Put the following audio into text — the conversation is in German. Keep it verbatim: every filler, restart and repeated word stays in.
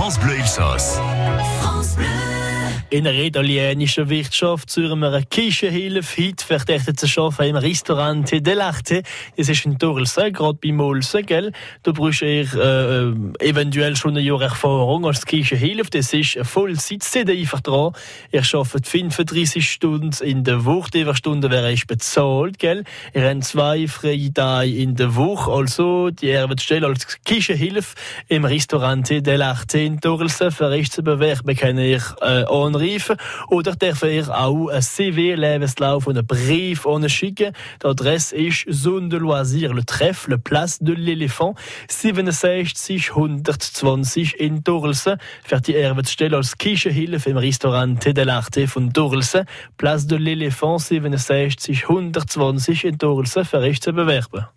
France Bleu Elsass. In der italienischen Wirtschaft suchen wir eine Küchenhilfe. Heute verdächtigt zu arbeiten im Restaurant dell'Arte. Das ist in Tourlse, gerade bei Molse, gell? Da brauchst du äh, eventuell schon ein Jahr Erfahrung als Küchenhilfe. Das ist eine Vollzeit, seid einfach dran. Ihr arbeitet fünfunddreissig Stunden in der Woche. Die Stunde wäre bezahlt, gell? Ihr habt zwei freie Tage in der Woche. Also, die Arbeitsstelle als Küchenhilfe im Restaurant dell'Arte in Tourlse. Für euch zu bewerben, kann ich äh, anrufen. Oder darf ihr auch ein C V, Lebenslauf und einen Brief schicken. Die Adresse ist Zone de Loisirs, le Trèfle, Place de l'Éléphant, siebenundsechzig hundertzwanzig in Tourlse. Für die Arbeitsstelle als Küchenhilfe im Restaurant dell'Arte von Tourlse, Place de l'Éléphant, siebenundsechzig hundertzwanzig in Tourlse, für euch zu bewerben.